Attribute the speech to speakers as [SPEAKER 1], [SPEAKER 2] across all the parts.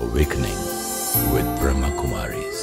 [SPEAKER 1] Awakening with Brahma Kumaris.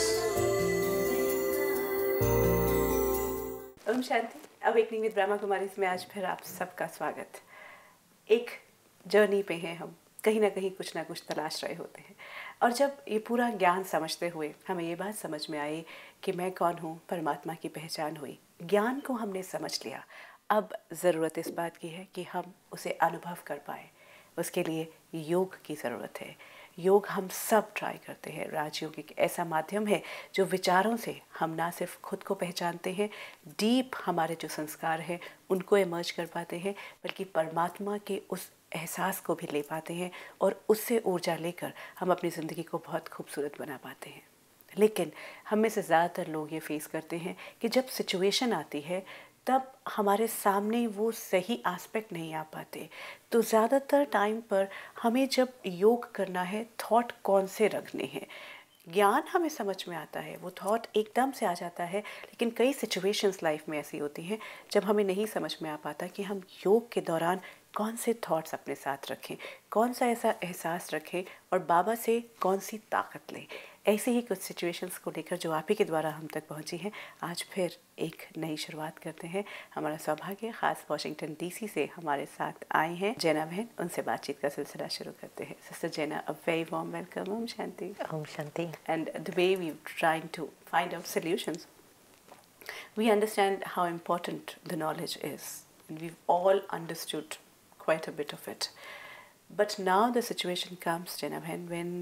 [SPEAKER 2] Om Shanti. Awakening with Brahma Kumaris में आज फिर आप सबका स्वागत। एक जर्नी पे हैं हम, कहीं ना कहीं कुछ ना कुछ तलाश रहे होते हैं। और जब ये पूरा ज्ञान समझते हुए हमें ये बात समझ में आई कि मैं कौन हूँ, परमात्मा की पहचान हुई, ज्ञान को हमने समझ लिया। अब ज़रूरत इस बात की है कि हम उसे अनुभव कर पाए। उसके लिए योग की ज़रूरत है। योग हम सब ट्राई करते हैं। राजयोग एक ऐसा माध्यम है जो विचारों से हम ना सिर्फ खुद को पहचानते हैं, डीप हमारे जो संस्कार हैं उनको इमर्ज कर पाते हैं, बल्कि परमात्मा के उस एहसास को भी ले पाते हैं और उससे ऊर्जा लेकर हम अपनी ज़िंदगी को बहुत खूबसूरत बना पाते हैं। लेकिन हम में से ज़्यादातर लोग ये फेस करते हैं कि जब सिचुएशन आती है तब हमारे सामने वो सही एस्पेक्ट नहीं आ पाते। तो ज़्यादातर टाइम पर हमें जब योग करना है, थॉट कौन से रखने हैं। ज्ञान हमें समझ में आता है, वो थॉट एकदम से आ जाता है, लेकिन कई सिचुएशंस लाइफ में ऐसी होती हैं जब हमें नहीं समझ में आ पाता कि हम योग के दौरान कौन से थॉट्स अपने साथ रखें, कौन सा ऐसा एहसास रखें और बाबा से कौन सी ताकत लें। ऐसे ही कुछ सिचुएशंस को लेकर जो आप ही के द्वारा हम तक पहुंची हैं, आज फिर एक नई शुरुआत करते हैं। हमारा सौभाग्य खास वॉशिंगटन डीसी से हमारे साथ आए हैं जैना बहन। उनसे बातचीत का सिलसिला शुरू करते हैं। Sister Jaina, a very warm welcome. Om Shanti.
[SPEAKER 3] Om Shanti.
[SPEAKER 2] And the way we're trying to find out solutions, we understand how important the knowledge is, and we've all understood quite a bit of it. But now the situation comes, Janabhen, when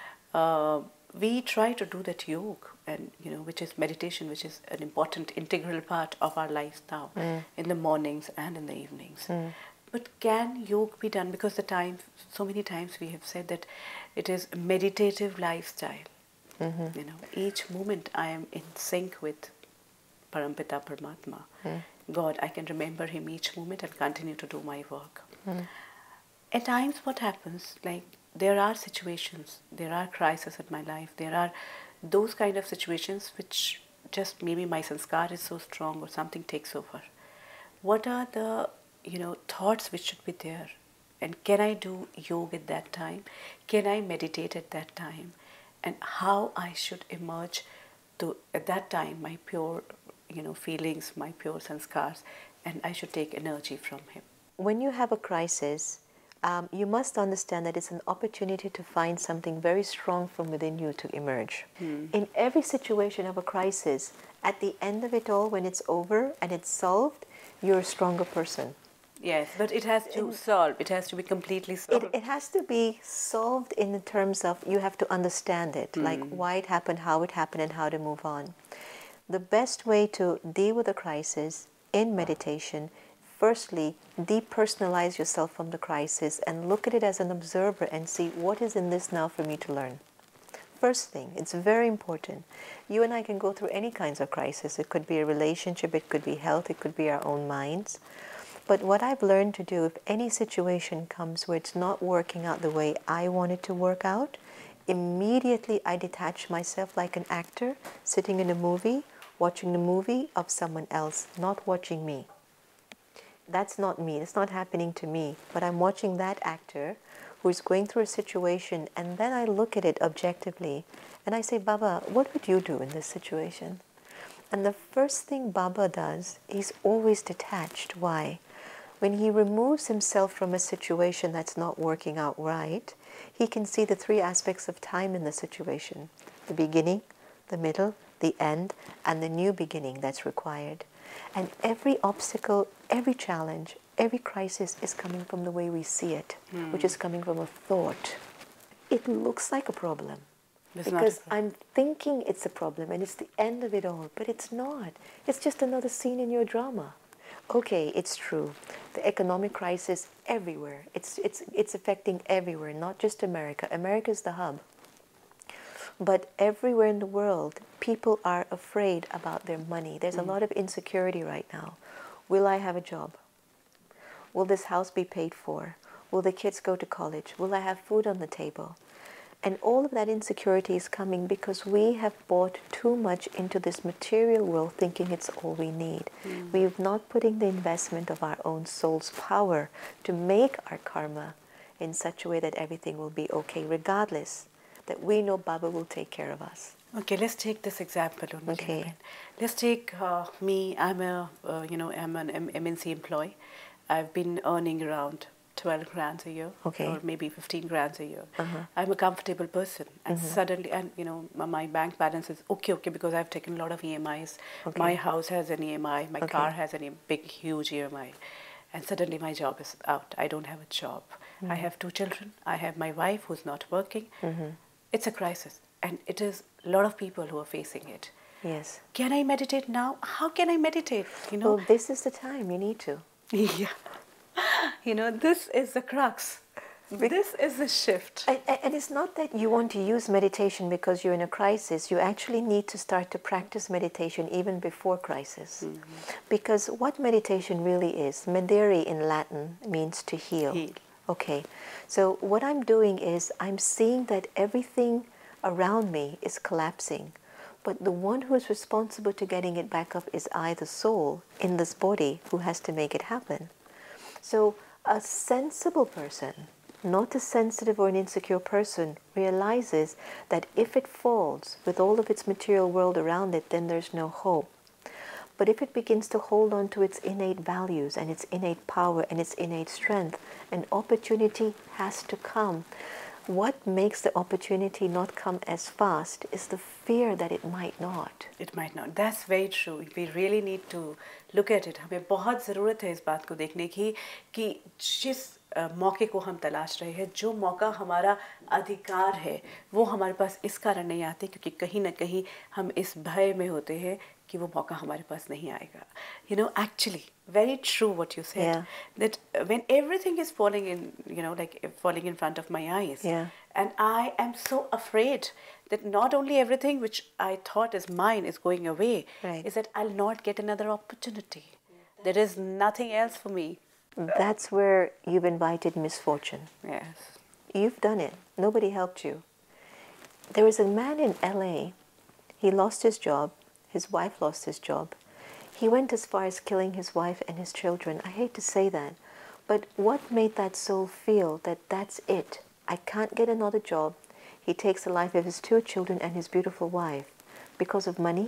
[SPEAKER 2] we try to do that yoga, and which is meditation, which is an important integral part of our lives now, in the mornings and in the evenings. But can yoga be done? Because so many times we have said that it is a meditative lifestyle. Each moment I am in sync with Parampita Paramatma. God, I can remember him each moment and continue to do my work. At times what happens, like there are situations, there are crises in my life, there are those kind of situations which just maybe my sanskar is so strong or something takes over. What are the thoughts which should be there? And can I do yoga at that time? Can I meditate at that time? And how I should emerge to at that time my pure feelings, my pure sanskars, and I should take energy from him.
[SPEAKER 3] When you have a crisis, you must understand that it's an opportunity to find something very strong from within you to emerge. In every situation of a crisis, at the end of it all, when it's over and it's solved, you're a stronger person.
[SPEAKER 2] Yes, but it has to solve. It has to be completely solved.
[SPEAKER 3] It has to be solved in the terms of you have to understand it, like why it happened, and how to move on. The best way to deal with a crisis in meditation, firstly, depersonalize yourself from the crisis and look at it as an observer and see what is in this now for me to learn. First thing, it's very important. You and I can go through any kinds of crisis. It could be a relationship, it could be health, it could be our own minds. But what I've learned to do, if any situation comes where it's not working out the way I want it to work out, immediately I detach myself like an actor sitting in a movie, watching the movie of someone else, not watching me. That's not me. It's not happening to me. But I'm watching that actor who is going through a situation, and then I look at it objectively and I say, Baba, what would you do in this situation? And the first thing Baba does, he's always detached. Why? When he removes himself from a situation that's not working out right, he can see the three aspects of time in the situation: the beginning, the middle, the end, and the new beginning that's required. And every obstacle, every challenge, every crisis is coming from the way we see it, which is coming from a thought. It looks like a problem. Because I'm thinking it's a problem and it's the end of it all, but it's not. It's just another scene in your drama. Okay, it's true. The economic crisis everywhere. It's affecting everywhere, not just America. America is the hub. But everywhere in the world, people are afraid about their money. There's a lot of insecurity right now. Will I have a job? Will this house be paid for? Will the kids go to college? Will I have food on the table? And all of that insecurity is coming because we have bought too much into this material world thinking it's all we need. We're not putting the investment of our own soul's power to make our karma in such a way that everything will be okay regardless. that we know Baba will take care of us.
[SPEAKER 2] Okay, let's take this example only.
[SPEAKER 3] Okay.
[SPEAKER 2] Again. Let's take me. I'm I'm an MNC employee. I've been earning around 12 grand a year,
[SPEAKER 3] Okay.
[SPEAKER 2] or maybe 15 grand a year. I'm a comfortable person, and suddenly, and my bank balance is okay because I've taken a lot of EMIs.
[SPEAKER 3] Okay.
[SPEAKER 2] My house has an EMI. My
[SPEAKER 3] Okay.
[SPEAKER 2] car has a big, huge EMI, and suddenly my job is out. I don't have a job. I have 2 children. I have my wife who's not working. It's a crisis, and it is a lot of people who are facing it.
[SPEAKER 3] Yes.
[SPEAKER 2] Can I meditate now? How can I meditate?
[SPEAKER 3] Well, this is the time you need to.
[SPEAKER 2] Yeah. This is the crux. This is the shift.
[SPEAKER 3] And it's not that you want to use meditation because you're in a crisis. You actually need to start to practice meditation even before crisis. Because what meditation really is, medere in Latin means to heal.
[SPEAKER 2] Heal.
[SPEAKER 3] Okay, so what I'm doing is I'm seeing that everything around me is collapsing. But the one who is responsible to getting it back up is I, the soul, in this body, who has to make it happen. So a sensible person, not a sensitive or an insecure person, realizes that if it falls with all of its material world around it, then there's no hope. But if it begins to hold on to its innate values and its innate power and its innate strength, an opportunity has to come. What makes the opportunity not come as fast is the fear that it might not.
[SPEAKER 2] It might not. That's very true. We really need to look at it. हमें बहुत ज़रूरत है इस बात को देखने की कि जिस मौके को हम तलाश रहे हैं, जो मौका हमारा अधिकार है, वो हमारे पास इस कारण नहीं आते क्योंकि कहीं ना कहीं हम इस भय में होते हैं कि वो मौका हमारे पास नहीं आएगा. Actually, very true what you said.
[SPEAKER 3] Yeah.
[SPEAKER 2] That when everything is falling in, like falling in front of my eyes,
[SPEAKER 3] Yeah.
[SPEAKER 2] and I am so afraid that not only everything which I thought is mine is going away,
[SPEAKER 3] Right.
[SPEAKER 2] is that I'll not get another opportunity. There is nothing else for me.
[SPEAKER 3] That's where you've invited misfortune.
[SPEAKER 2] Yes.
[SPEAKER 3] You've done it. Nobody helped you. There was a man in LA. He lost his job. His wife lost his job. He went as far as killing his wife and his children. I hate to say that. But what made that soul feel that that's it? I can't get another job. He takes the life of his 2 children and his beautiful wife. Because of money?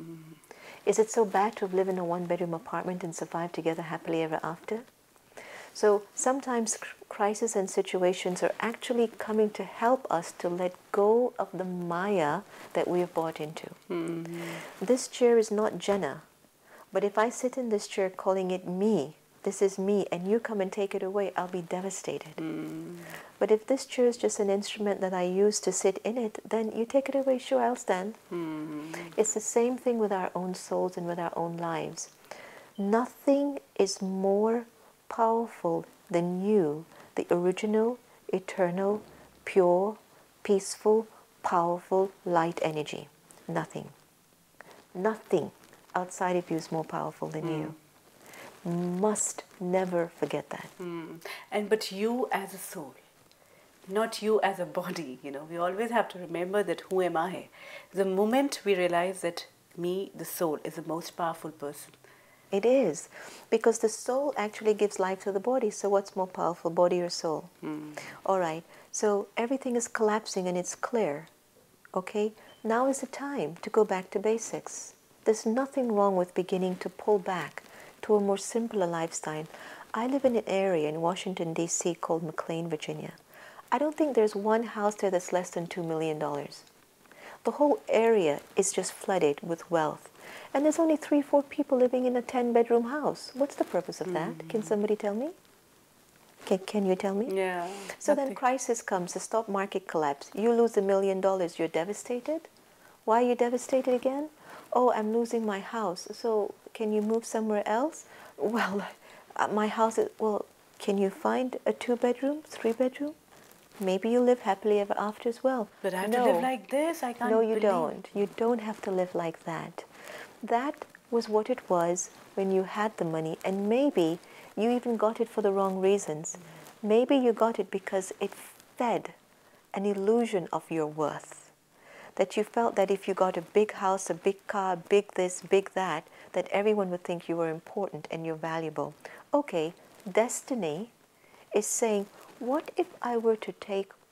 [SPEAKER 3] Is it so bad to live in a 1-bedroom apartment and survive together happily ever after? So sometimes crises and situations are actually coming to help us to let go of the Maya that we have bought into. This chair is not Jenna, but if I sit in this chair calling it me, this is me, and you come and take it away, I'll be devastated. But if this chair is just an instrument that I use to sit in it, then you take it away, sure, I'll stand. It's the same thing with our own souls and with our own lives. Nothing is more powerful than you, the original, eternal, pure, peaceful, powerful light energy. Nothing. Nothing outside of you is more powerful than you. Must never forget that.
[SPEAKER 2] But you as a soul, not you as a body, we always have to remember that who am I? The moment we realize that me, the soul, is the most powerful person.
[SPEAKER 3] It is, because the soul actually gives life to the body. So what's more powerful, body or soul? All right, so everything is collapsing and it's clear. Okay, now is the time to go back to basics. There's nothing wrong with beginning to pull back to a more simpler lifestyle. I live in an area in Washington, D.C. called McLean, Virginia. I don't think there's one house there that's less than $2 million. The whole area is just flooded with wealth. And there's only 3-4 people living in a 10-bedroom house. What's the purpose of that? Can somebody tell me? Can you tell me?
[SPEAKER 2] Yeah.
[SPEAKER 3] So then crisis comes, the stock market collapse. You lose $1 million, you're devastated? Why are you devastated again? Oh, I'm losing my house. So can you move somewhere else? Well, my house is, well, can you find a 2-bedroom, 3-bedroom? Maybe you live happily ever after as well.
[SPEAKER 2] But I have to live like this. I can't.
[SPEAKER 3] No, you
[SPEAKER 2] believe.
[SPEAKER 3] don't. You don't have to live like that. That was what it was when you had the money, and maybe you even got it for the wrong reasons. Maybe you got it because it fed an illusion of your worth. That you felt that if you got a big house, a big car, big this, big that everyone would think you were important and you're valuable. Okay, destiny is saying, what if I were to take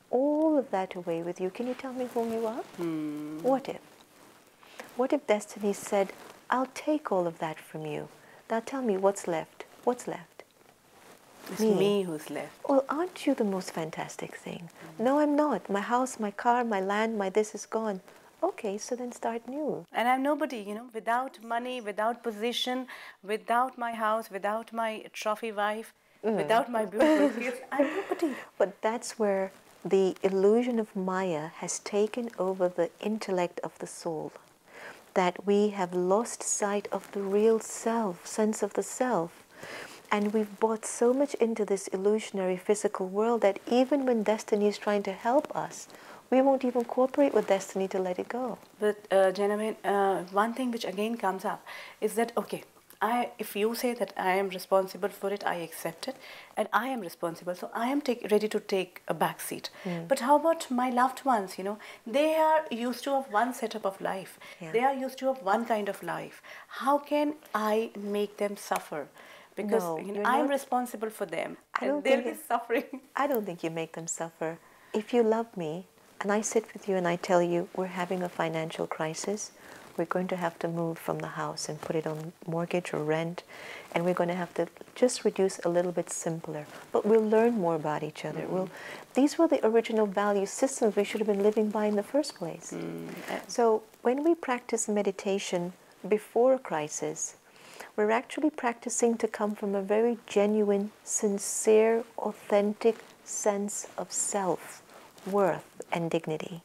[SPEAKER 3] all of that away with you, can you tell me who you are? What if? What if destiny said, I'll take all of that from you. Now tell me what's left. What's left?
[SPEAKER 2] It's me who's left.
[SPEAKER 3] Well, aren't you the most fantastic thing? No, I'm not. My house, my car, my land, my this is gone. Okay, so then start new.
[SPEAKER 2] And I'm nobody, without money, without position, without my house, without my trophy wife, without my beautiful kids. I'm nobody.
[SPEAKER 3] But that's where the illusion of Maya has taken over the intellect of the soul. That we have lost sight of the real self, sense of the self. And we've bought so much into this illusionary physical world that even when destiny is trying to help us, we won't even cooperate with destiny to let it go.
[SPEAKER 2] But, gentlemen, one thing which again comes up is that, okay, if you say that I am responsible for it, I accept it, and I am responsible, so I am ready to take a back seat. But how about my loved ones, They are used to of one setup of life.
[SPEAKER 3] Yeah.
[SPEAKER 2] They are used to of one kind of life. How can I make them suffer? Because
[SPEAKER 3] No,
[SPEAKER 2] I'm responsible for them,
[SPEAKER 3] I don't
[SPEAKER 2] and they'll
[SPEAKER 3] think
[SPEAKER 2] be suffering.
[SPEAKER 3] I don't think you make them suffer. If you love me, and I sit with you and I tell you we're having a financial crisis, we're going to have to move from the house and put it on mortgage or rent, and we're going to have to just reduce a little bit simpler. But we'll learn more about each other. These were the original value systems we should have been living by in the first place. So when we practice meditation before a crisis, we're actually practicing to come from a very genuine, sincere, authentic sense of self, worth, and dignity.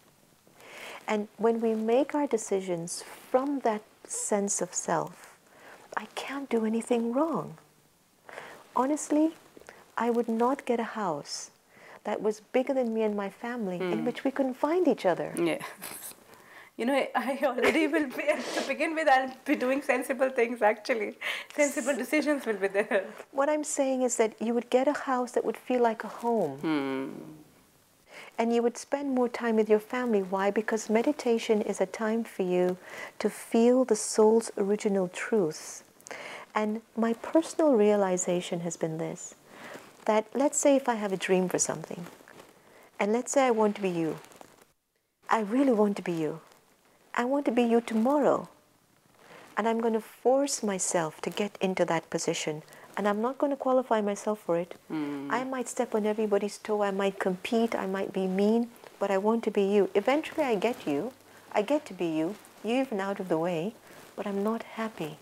[SPEAKER 3] And when we make our decisions from that sense of self, I can't do anything wrong. Honestly, I would not get a house that was bigger than me and my family in which we couldn't find each other.
[SPEAKER 2] Yeah. I already will be, to begin with, I'll be doing sensible things actually. Sensible decisions will be there.
[SPEAKER 3] What I'm saying is that you would get a house that would feel like a home. And you would spend more time with your family. Why? Because meditation is a time for you to feel the soul's original truths. And my personal realization has been this, that let's say if I have a dream for something, and let's say I want to be you. I really want to be you. I want to be you tomorrow. And I'm going to force myself to get into that position. And I'm not going to qualify myself for it. I might step on everybody's toe. I might compete. I might be mean. But I want to be you. Eventually I get you. I get to be you. You're even out of the way. But I'm not happy.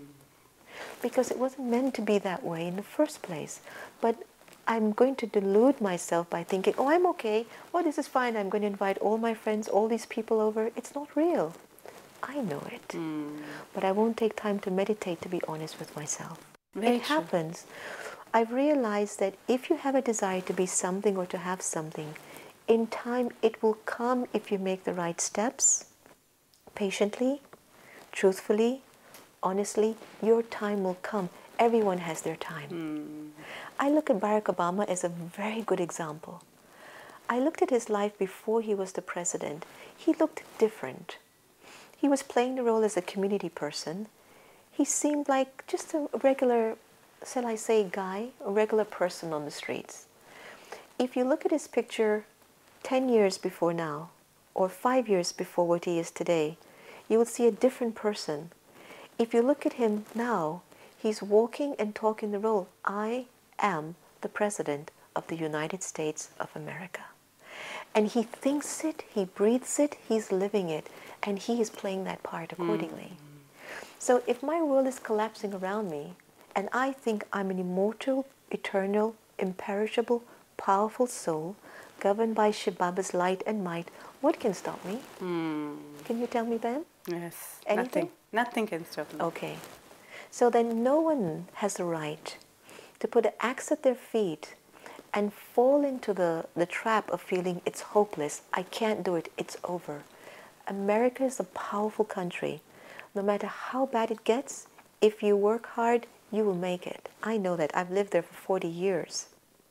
[SPEAKER 3] Because it wasn't meant to be that way in the first place. But I'm going to delude myself by thinking, oh, I'm okay. Oh, this is fine. I'm going to invite all my friends, all these people over. It's not real. I know it. But I won't take time to meditate, to be honest with myself.
[SPEAKER 2] Very
[SPEAKER 3] It
[SPEAKER 2] true.
[SPEAKER 3] happens. I've realized that if you have a desire to be something or to have something, in time it will come if you make the right steps, patiently, truthfully, honestly. Your time will come. Everyone has their time. I look at Barack Obama as a very good example. I looked at his life before he was the president. He looked different. He was playing the role as a community person. He seemed like just a regular, shall I say, guy, a regular person on the streets. If you look at his picture 10 years before now, or 5 years before what he is today, you will see a different person. If you look at him now, he's walking and talking the role. I am the President of the United States of America. And he thinks it, he breathes it, he's living it, and he is playing that part accordingly. So if my world is collapsing around me, and I think I'm an immortal, eternal, imperishable, powerful soul, governed by Shiv Baba's light and might, what can stop me? Can you tell me, Ben?
[SPEAKER 2] Yes.
[SPEAKER 3] Anything?
[SPEAKER 2] Nothing can stop me.
[SPEAKER 3] Okay. So then no one has the right to put an axe at their feet and fall into the trap of feeling it's hopeless. I can't do it. It's over. America is a powerful country. No matter how bad it gets, if you work hard, you will make it. I know that. I've lived there for 40 years.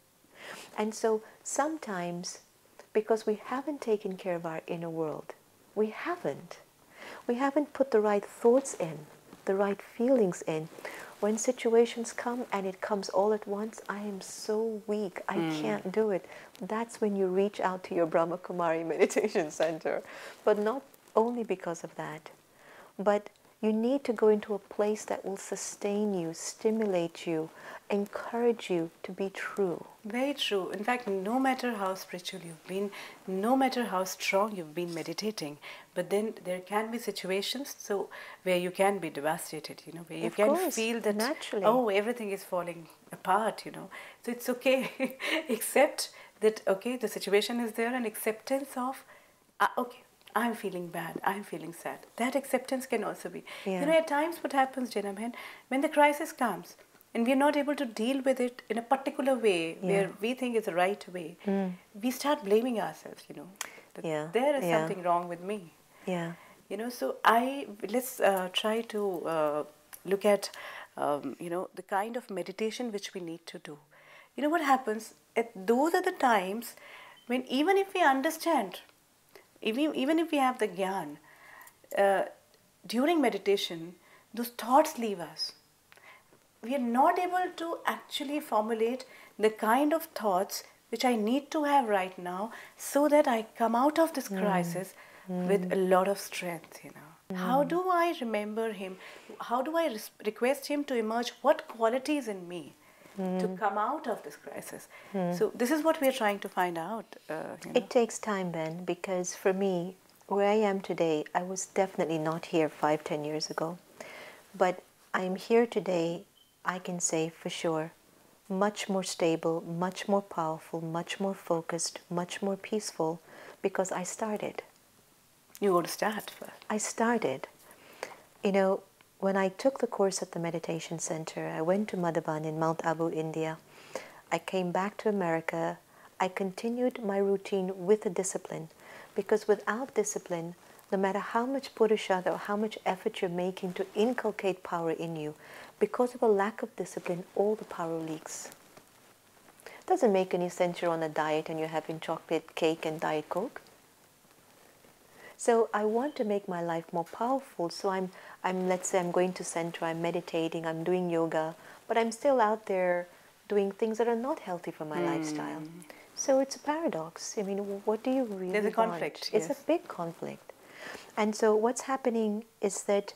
[SPEAKER 3] And so sometimes, because we haven't taken care of our inner world, we haven't put the right thoughts in, the right feelings in, When situations come and it comes all at once, I am so weak, I can't do it. That's when you reach out to your Brahma Kumari Meditation Center. But not only because of that, but you need to go into a place that will sustain you, stimulate you, encourage you to be true.
[SPEAKER 2] Very true. In fact, no matter how spiritual you've been, no matter how strong you've been meditating, but then there can be situations where you can be devastated, where you
[SPEAKER 3] Of
[SPEAKER 2] can
[SPEAKER 3] course,
[SPEAKER 2] feel that,
[SPEAKER 3] naturally.
[SPEAKER 2] oh, everything is falling apart, So it's okay. Accept that, okay, the situation is there, and acceptance of, okay, I'm feeling bad, I'm feeling sad. That acceptance can also be.
[SPEAKER 3] Yeah.
[SPEAKER 2] At times what happens, Jana Bhen, when the crisis comes, and we're not able to deal with it in a particular way where we think is the right way, we start blaming ourselves, that there is something wrong with me.
[SPEAKER 3] Yeah.
[SPEAKER 2] So let's try to look at, the kind of meditation which we need to do. What happens, those are the times when even if we understand, even if we have the gyan, during meditation, those thoughts leave us. We are not able to actually formulate the kind of thoughts which I need to have right now so that I come out of this crisis with a lot of strength, How do I remember him? How do I request him to emerge? What qualities in me to come out of this crisis? So this is what we are trying to find out.
[SPEAKER 3] It takes time, Ben, because for me, where I am today, I was definitely not here 5-10 years ago. But I'm here today, I can say for sure, much more stable, much more powerful, much more focused, much more peaceful, because I started.
[SPEAKER 2] You got to start first.
[SPEAKER 3] I started. When I took the course at the meditation center, I went to Madhavan in Mount Abu, India. I came back to America. I continued my routine with a discipline, because without discipline, no matter how much purushartha or how much effort you're making to inculcate power in you, because of a lack of discipline, all the power leaks. Doesn't make any sense you're on a diet and you're having chocolate cake and Diet Coke. So I want to make my life more powerful. So let's say I'm going to center, I'm meditating, I'm doing yoga, but I'm still out there doing things that are not healthy for my lifestyle. So it's a paradox. I mean, what do you really want?
[SPEAKER 2] There's a conflict.
[SPEAKER 3] It's a big conflict. And so what's happening is that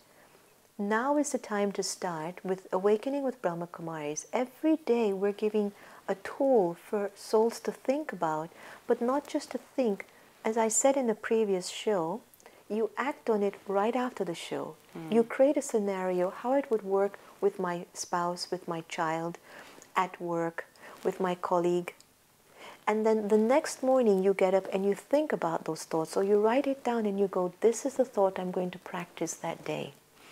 [SPEAKER 3] now is the time to start with Awakening with Brahma Kumaris. Every day we're giving a tool for souls to think about, but not just to think. As I said in the previous show, you act on it right after the show. You create a scenario how it would work with my spouse, with my child, at work, with my colleague. And then the next morning you get up and you think about those thoughts, or you write it down and you go, this is the thought I'm going to practice that day.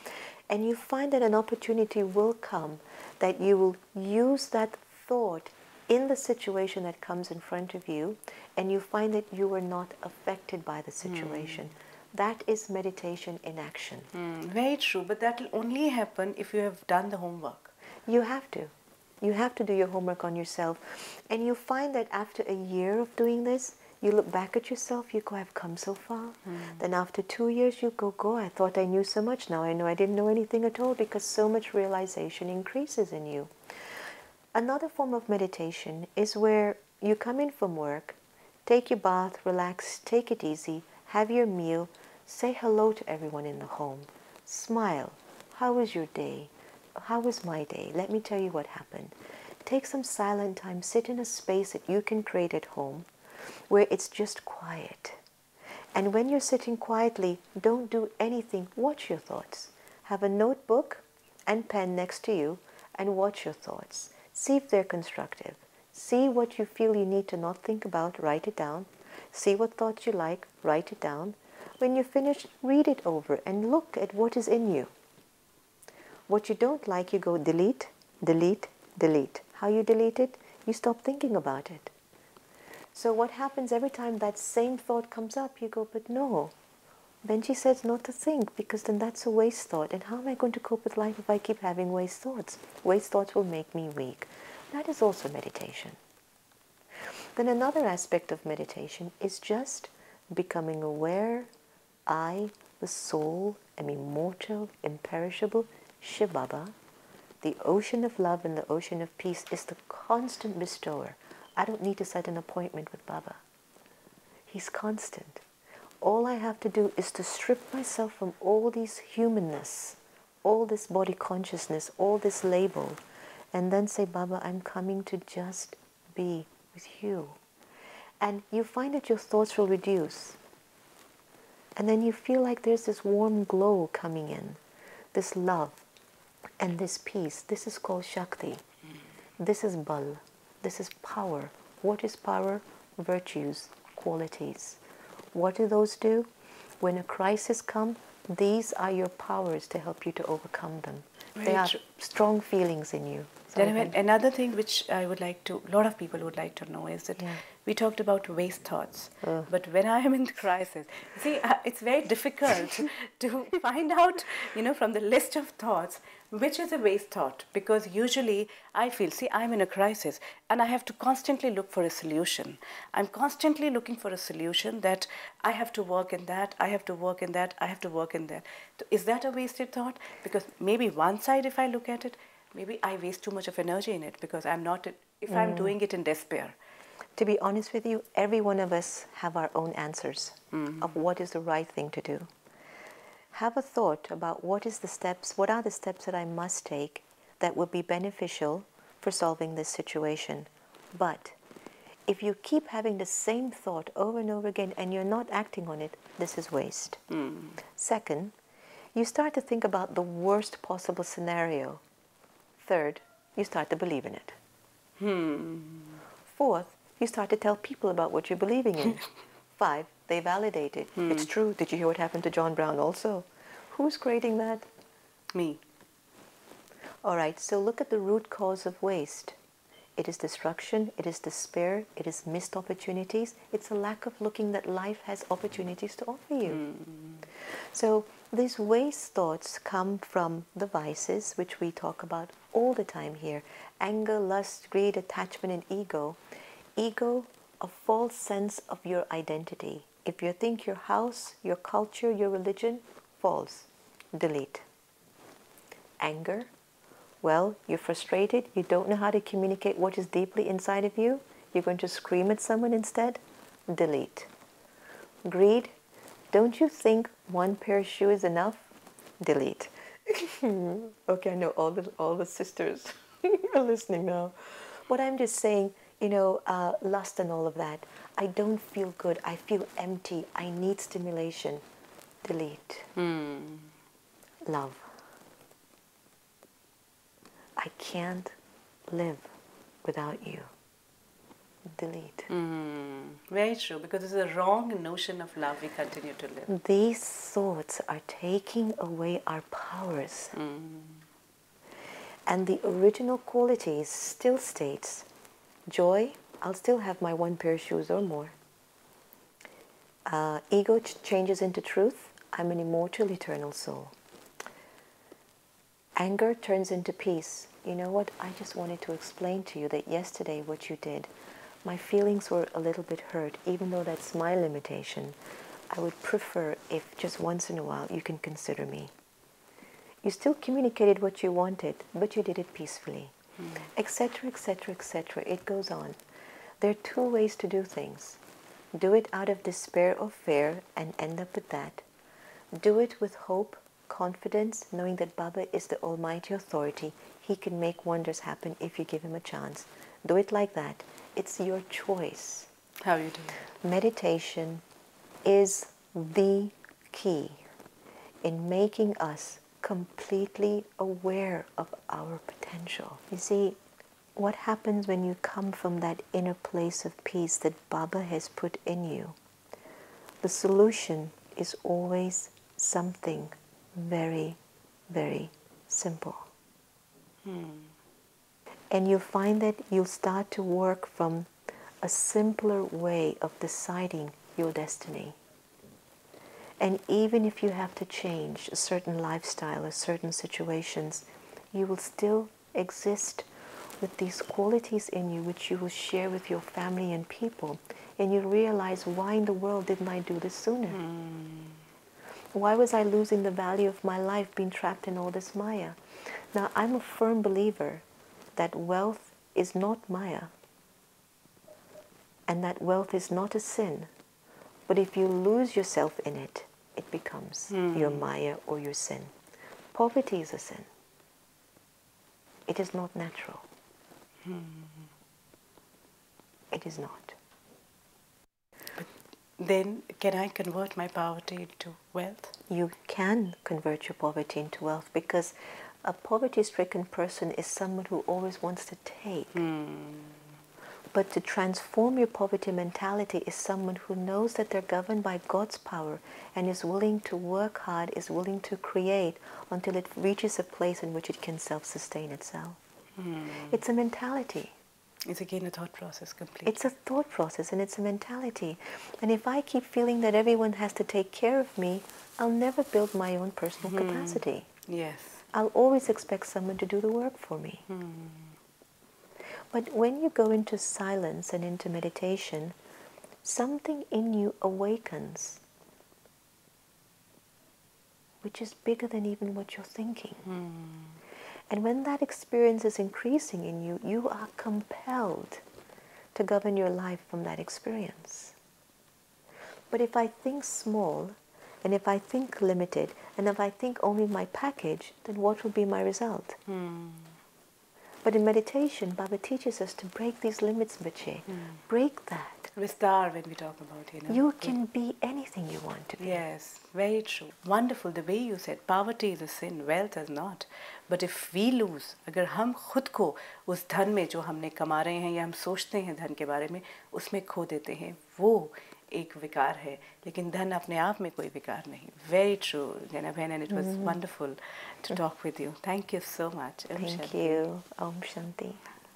[SPEAKER 3] And you find that an opportunity will come that you will use that thought in the situation that comes in front of you, and you find that you are not affected by the situation. That is meditation in action.
[SPEAKER 2] Very true, but that will only happen if you have done the homework.
[SPEAKER 3] You have to. You have to do your homework on yourself. And you find that after a year of doing this, you look back at yourself, you go, I've come so far. Then after 2 years, you go, I thought I knew so much. Now I know I didn't know anything at all, because so much realization increases in you. Another form of meditation is where you come in from work, take your bath, relax, take it easy, have your meal, say hello to everyone in the home, smile. How was your day? How was my day? Let me tell you what happened. Take some silent time, sit in a space that you can create at home where it's just quiet. And when you're sitting quietly, don't do anything. Watch your thoughts. Have a notebook and pen next to you and watch your thoughts. See if they're constructive. See what you feel you need to not think about, write it down. See what thoughts you like, write it down. When you're finished, read it over and look at what is in you. What you don't like, you go delete, delete, delete. How you delete it? You stop thinking about it. So what happens every time that same thought comes up, you go, but no. Benji says not to think, because then that's a waste thought. And how am I going to cope with life if I keep having waste thoughts? Waste thoughts will make me weak. That is also meditation. Then another aspect of meditation is just becoming aware, I, the soul, am immortal, imperishable, Shiv Baba. The ocean of love and the ocean of peace is the constant bestower. I don't need to set an appointment with Baba. He's constant. All I have to do is to strip myself from all these humanness, all this body consciousness, all this label, and then say, Baba, I'm coming to just be with you. And you find that your thoughts will reduce. And then you feel like there's this warm glow coming in, this love and this peace. This is called Shakti. This is Bal. This is power. What is power? Virtues, qualities. What do those do? When a crisis comes, these are your powers to help you to overcome them. They are strong feelings in you.
[SPEAKER 2] Another thing which I would like to, a lot of people would like to know is that we talked about waste thoughts. But when I am in the crisis, see, it's very difficult to find out, from the list of thoughts, which is a waste thought. Because usually I feel, see, I'm in a crisis and I have to constantly look for a solution. I'm constantly looking for a solution that I have to work in that, I have to work in that, I have to work in that. So is that a wasted thought? Because maybe one side, if I look at it, maybe I waste too much of energy in it because I'm not, if I'm doing it in despair.
[SPEAKER 3] To be honest with you, every one of us have our own answers of what is the right thing to do. Have a thought about what are the steps that I must take that would be beneficial for solving this situation. But if you keep having the same thought over and over again and you're not acting on it, this is waste. Second, you start to think about the worst possible scenario. Third, you start to believe in it. Fourth, you start to tell people about what you're believing in. 5, they validate it. It's true. Did you hear what happened to John Brown also? Who's creating that?
[SPEAKER 2] Me.
[SPEAKER 3] All right, so look at the root cause of waste. It is destruction, it is despair, it is missed opportunities. It's a lack of looking that life has opportunities to offer you. So these waste thoughts come from the vices, which we talk about all the time here. Anger, lust, greed, attachment, and ego. Ego, a false sense of your identity. If you think your house, your culture, your religion, false. Delete. Anger, well, you're frustrated, you don't know how to communicate what is deeply inside of you, you're going to scream at someone instead, delete. Greed, don't you think one pair of shoes is enough? Delete. Okay, I know all the sisters are listening now. But I'm just saying, lust and all of that. I don't feel good, I feel empty, I need stimulation. Delete. Love. I can't live without you. Delete.
[SPEAKER 2] Very true, because it's a wrong notion of love we continue to live.
[SPEAKER 3] These thoughts are taking away our powers. And the original qualities still states, joy, I'll still have my one pair of shoes or more. Ego changes into truth, I'm an immortal, eternal soul. Anger turns into peace. You know what? I just wanted to explain to you that yesterday what you did, my feelings were a little bit hurt, even though that's my limitation. I would prefer if just once in a while you can consider me. You still communicated what you wanted, but you did it peacefully, etc., etc., etc. It goes on. There are 2 ways to do things. Do it out of despair or fear and end up with that. Do it with hope, confidence, knowing that Baba is the almighty authority. He can make wonders happen if you give him a chance. Do it like that. It's your choice.
[SPEAKER 2] How you do it?
[SPEAKER 3] Meditation is the key in making us completely aware of our potential. You see, what happens when you come from that inner place of peace that Baba has put in you? The solution is always something very, very simple. And you'll find that you'll start to work from a simpler way of deciding your destiny. And even if you have to change a certain lifestyle or certain situations, you will still exist with these qualities in you which you will share with your family and people. And you'll realize, why in the world didn't I do this sooner? Why was I losing the value of my life being trapped in all this Maya? Now, I'm a firm believer that wealth is not Maya and that wealth is not a sin. But if you lose yourself in it, it becomes your Maya or your sin. Poverty is a sin. It is not natural. It is not.
[SPEAKER 2] But then, can I convert my poverty into wealth?
[SPEAKER 3] You can convert your poverty into wealth, because a poverty-stricken person is someone who always wants to take. But to transform your poverty mentality is someone who knows that they're governed by God's power and is willing to work hard, is willing to create until it reaches a place in which it can self-sustain itself. It's a mentality.
[SPEAKER 2] It's again a thought process completely.
[SPEAKER 3] It's a thought process and it's a mentality. And if I keep feeling that everyone has to take care of me, I'll never build my own personal capacity.
[SPEAKER 2] Yes.
[SPEAKER 3] I'll always expect someone to do the work for me. But when you go into silence and into meditation, something in you awakens, which is bigger than even what you're thinking. And when that experience is increasing in you, you are compelled to govern your life from that experience. But if I think small, and if I think limited, and if I think only my package, then what will be my result? But in meditation, Baba teaches us to break these limits, Bache. Break that.
[SPEAKER 2] Vistar, when we talk about,
[SPEAKER 3] You can be anything you want to be.
[SPEAKER 2] Yes, very true. Wonderful, the way you said, poverty is a sin, wealth is not. But if we lose, अगर हम खुद को उस धन में जो हमने कमा रहे हैं या हम सोचते हैं धन के बारे में, उसमें खो देते हैं, वो एक विकार है. लेकिन धन अपने आप में कोई विकार नहीं. Very true, Jana Bhen, and it was wonderful to talk with you. Thank you so much.
[SPEAKER 3] Thank you. Om Shanti.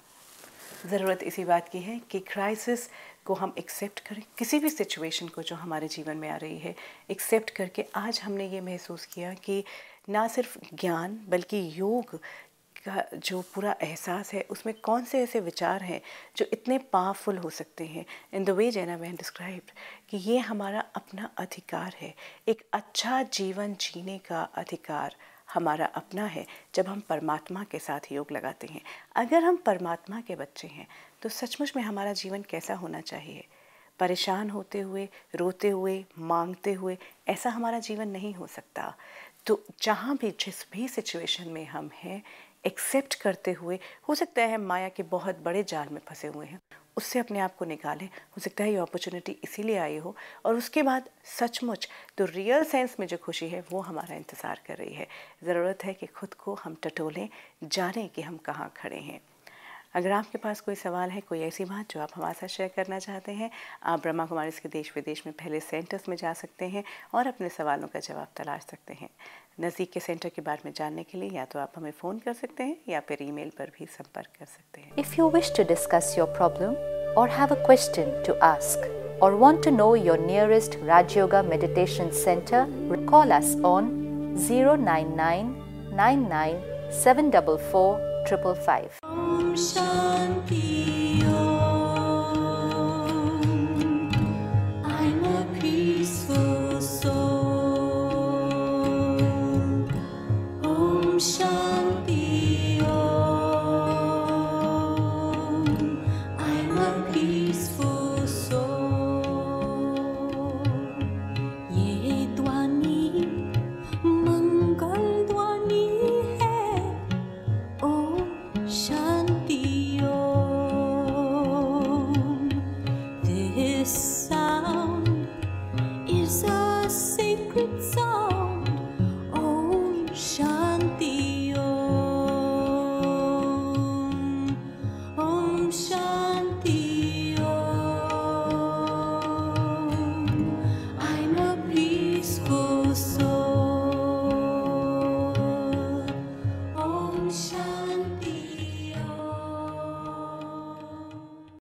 [SPEAKER 2] ज़रूरत इसी बात की है कि क्राइसिस को हम एक्सेप्ट करें, किसी भी सिचुएशन को जो हमारे जीवन में आ रही है एक्सेप्ट करके. आज हमने ये महसूस किया कि ना सिर्फ ज्ञान बल्कि योग का जो पूरा एहसास है उसमें कौन से ऐसे विचार हैं जो इतने पावरफुल हो सकते हैं. इन द वे जैना बहन डिस्क्राइब्ड कि ये हमारा अपना अधिकार है, एक अच्छा जीवन जीने का अधिकार हमारा अपना है जब हम परमात्मा के साथ योग लगाते हैं. अगर हम परमात्मा के बच्चे हैं तो सचमुच में हमारा जीवन कैसा होना चाहिए? परेशान होते हुए, रोते हुए, मांगते हुए, ऐसा हमारा जीवन नहीं हो सकता. तो जहाँ भी जिस भी सिचुएशन में हम हैं एक्सेप्ट करते हुए, हो सकता है हम माया के बहुत बड़े जाल में फंसे हुए हैं, उससे अपने आप को निकालें. हो सकता है ये अपॉर्चुनिटी इसीलिए आई हो और उसके बाद सचमुच तो रियल सेंस में जो खुशी है वो हमारा इंतज़ार कर रही है. ज़रूरत है कि खुद को हम टटोलें, जानें कि हम कहाँ खड़े हैं. अगर आपके पास कोई सवाल है, कोई ऐसी बात जो आप हमारे साथ शेयर करना चाहते हैं, आप ब्रह्मा कुमारीज के देश विदेश में फैले सेंटर्स में जा सकते हैं और अपने सवालों का जवाब तलाश सकते हैं. नज़दीक के सेंटर के बारे में जानने के लिए या तो आप हमें फ़ोन कर सकते हैं या फिर ईमेल पर भी संपर्क कर सकते हैं.
[SPEAKER 4] If you wish to discuss your problem or have a question to ask or want to know your nearest Raj Yoga Meditation Center, call us on 099 99 744 555.
[SPEAKER 5] Shanti.